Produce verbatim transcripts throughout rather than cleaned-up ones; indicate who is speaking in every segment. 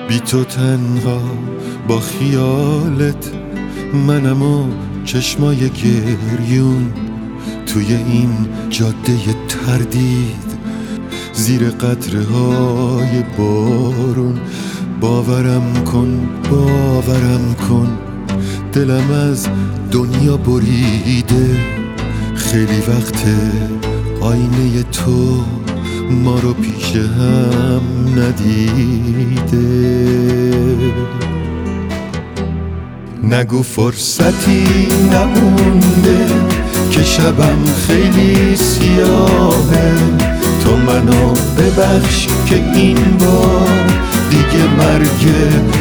Speaker 1: بی تو تنها با خیالت منم و چشمای گریون توی این جاده تردید زیر قطره های بارون. باورم کن باورم کن دلم از دنیا بریده، خیلی وقته آینه تو ما رو پیش هم ندیده. نگو فرصتی نمونده که شبم خیلی سیاهه، تو منو ببخش که این بار دیگه مرگ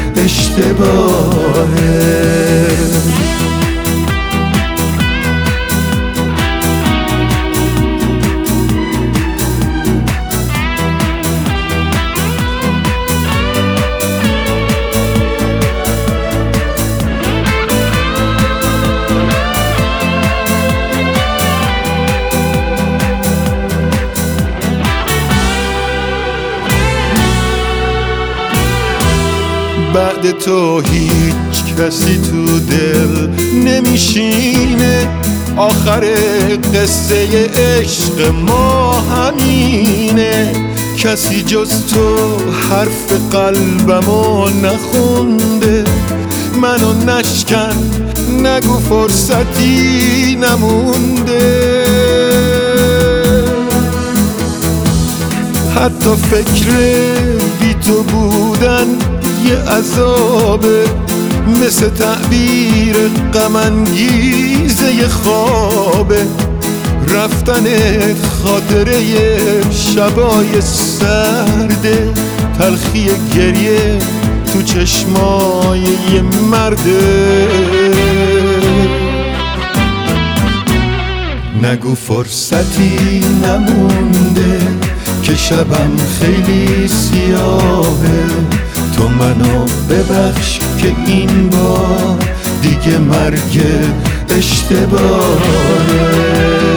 Speaker 1: اشتباهه. بعد تو هیچ کسی تو دل نمیشینه، آخر قصه عشق ما همینه. کسی جز تو حرف قلبمو نخونده، منو نشکن نگو فرصتی نمونده. حتی فکر بی تو بودن یه عذابه، مثل تعبیر غم انگیزه خوابه. رفتنت خاطره شبای سرده، تلخی گریه تو چشمای یه مرده. نگو فرصتی نمونده که شبم خیلی سیاهه، تو منو ببخش که این بار دیگه مرگ اشتباهه.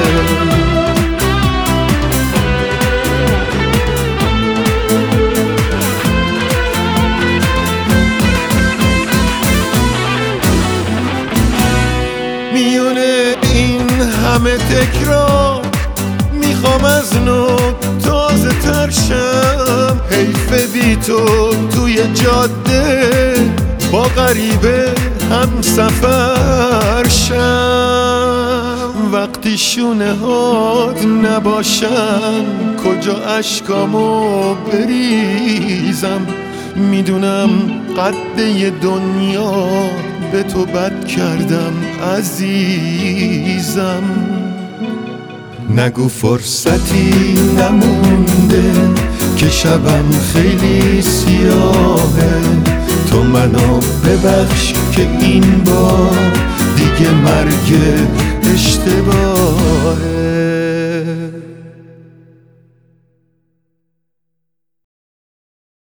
Speaker 1: میونه این همه تکرار میخوام از نو تازه تر شم. حیف بی تو توی جاده با غریبه هم سفر شم. وقتی شونه هات نباشن کجا اشکامو بریزم، میدونم قد دنیا به تو بد کردم عزیزم. نگو فرصتی نمونده که شبم خیلی سیاهه، تو منو ببخش که این بار دیگه مرگ اشتباهه.